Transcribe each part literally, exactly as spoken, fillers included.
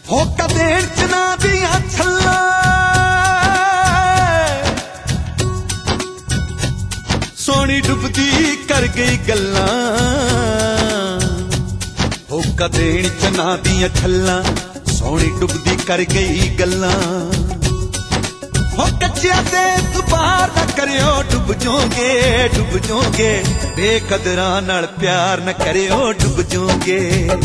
होका देण चना दियां छल्लां सोनी डुबदी कर गई गल्लां होका देण चना दियां छल्लां सोनी डुबदी कर गई गल्लां हो कच्चिया ते दुबार न करियो डुब जोगे डुब जोगे बेकदरां नाल प्यार न करियो डुब जोगे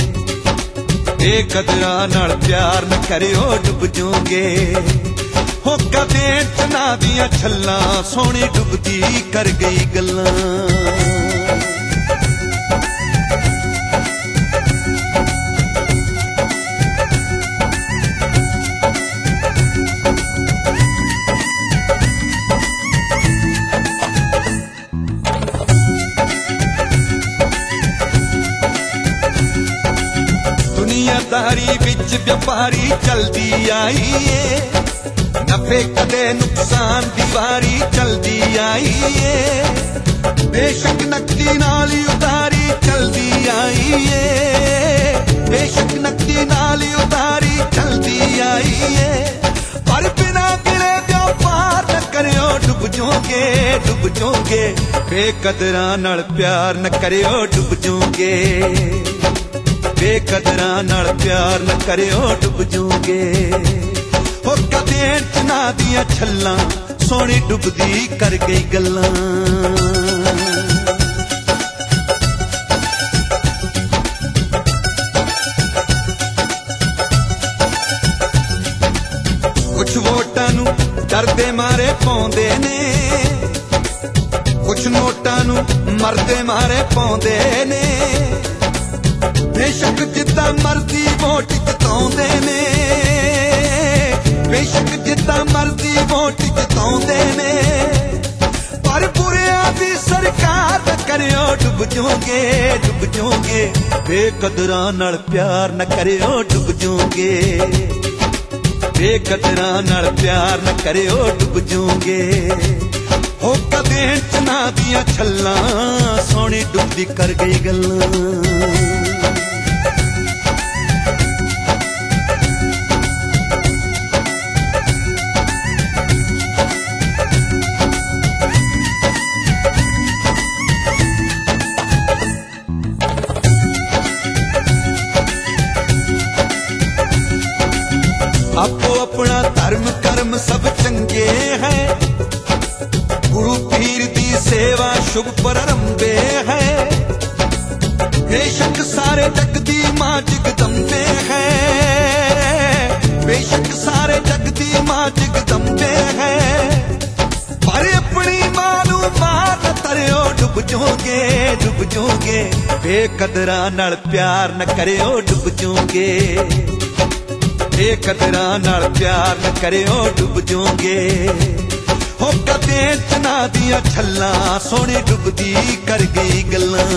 बेकदरां नाल प्यार न करियो डुब जोगे होका देण चना दियां छल्लां सोनी डुबदी कर गई गल्लां दुनियादारी विच व्यापारी चलदी आई है नफे कदे नुकसान दी वारी चलदी आई है बेशक नकदी नाल उधारी चलदी आई है बेशक नकदी नाल उधारी चलदी आई है पर बिना गिले व्यापार न करियो डुब जोगे डुब जोगे बेकदरां नाल प्यार न करियो डुब जोगे बेकदरां नाल प्यार न करियो डुब जोगे होका देण चना दियां छल्लां सोनी डुबदी कर गई गल्लां कुछ वोटां नूं डरदे मारे पाउंदे ने कुछ नोटां नूं मरदे मारे पाउंदे ने बेशक जिद्दां मर्जी वोट जिताउंदे ने बेशक जिद्दां मर्जी वोट जिताउंदे ने पर बुरियां दी सरकार न करियो डुब जोगे डुब जोगे बेकदरां नाल प्यार न करियो डुब जोगे बेकदरां नाल प्यार न करियो डुब जोगे होका देण चना दियां छल्लां सोनी डुबदी कर गई गल्लां आपो अपना धर्म कर्म सब चंगे है गुरु पीर दी सेवा शुभ प्रारंभे है बेशक सारे जग दी मां जगदम्बे है बेशक सारे जग दी मां जगदम्बे है पर अपनी मां नू मार न तरियो डुब जोगे डुब जोगे बेकदरां नाल प्यार न करियो डुब जोगे बेकदरां नाल प्यार न करियो डुब जोगे होका देण चना दियां छल्लां सोनी डुबदी कर गई गल्लां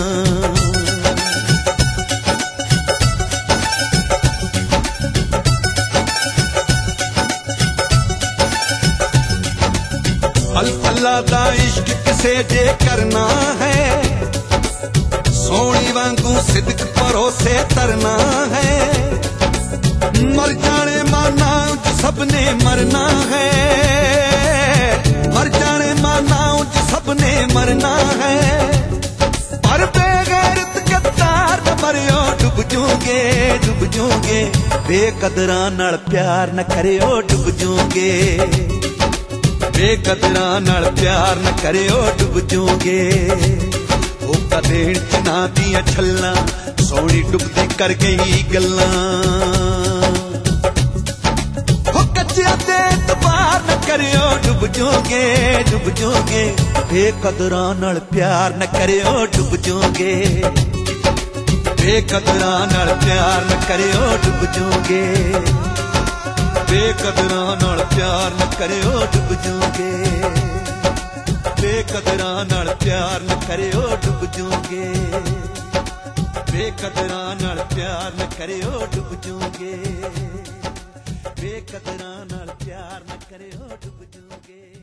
अल्लाह दा इश्क किसे जे करना है सोनी वांगू सिदक भरोसे तरना है मर जाने माना उच सबने मरना है मर जाने माना उच सबने मरना है पर बेगैरत गद्दार न मरियो डुब जोगे डुब जोगे बेकदरां नाल प्यार न करियो डुब जोगे बेकदरां नाल प्यार न करियो डुब जोगे होका देण चना दियां छल्लां सोनी डुबदी कर गई गल्लां कच्चिया ते दुबार न करियो डुब जोगे डुब जोगे बेकदरां नाल प्यार न करियो डुब जोगे बेकदरां नाल प्यार न करियो डुब जोगे बेकदरां नाल प्यार न करियो डुब जोगे बेकदरां नाल प्यार न करियो डुब जोगे बेकदरां नाल प्यार न करियो डुब जोगे बेकदरां नाल प्यार न करियो डुब जोगे।